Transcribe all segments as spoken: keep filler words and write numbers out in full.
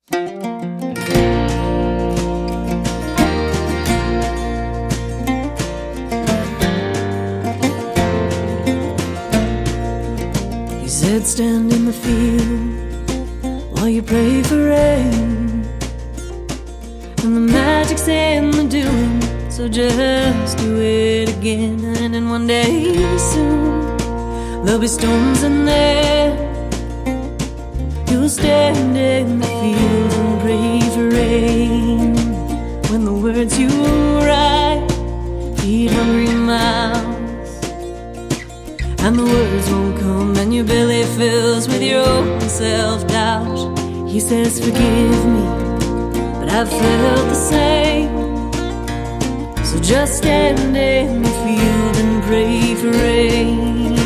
He said, stand in the field while you pray for rain, and the magic's in the doing, so just do it again. And then one day soon there'll be storms in there. You'll stand in the field and pray for rain, when the words you write feed hungry mouths, and the words won't come, and your belly fills with your own self-doubt. He says, forgive me, but I've felt the same. So just stand in the field and pray for rain.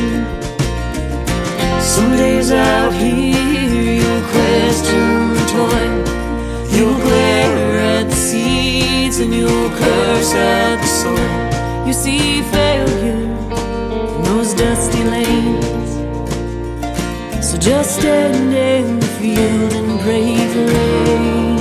Some days out here you'll question the toil, you'll glare at the seeds and you'll curse at the soil. You see failure in those dusty lanes, so just stand in the field and pray for rain.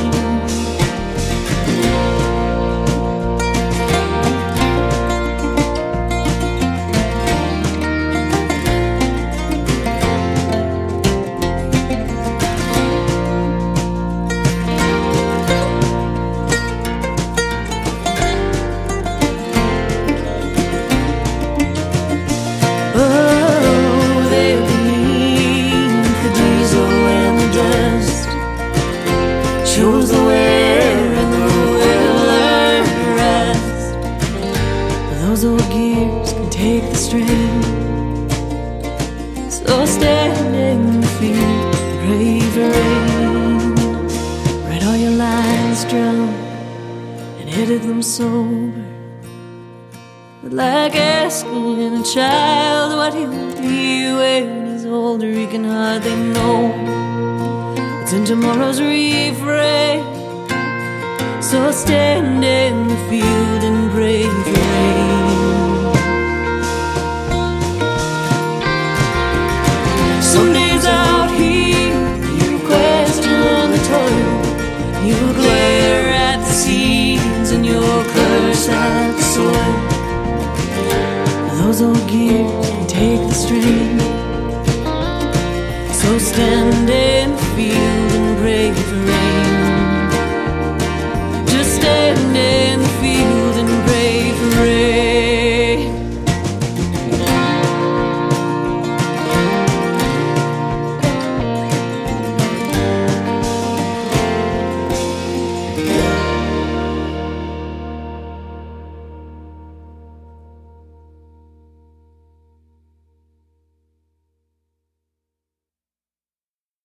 Shows the way and the will learn to rest. Those old gears can take the strain, so stand in the field, pray for rain. Write all your lines down and edit them sober, but like asking a child what he'll be when he's older, he can hardly know what's in tomorrow's refrain. So stand in the field and pray for rain.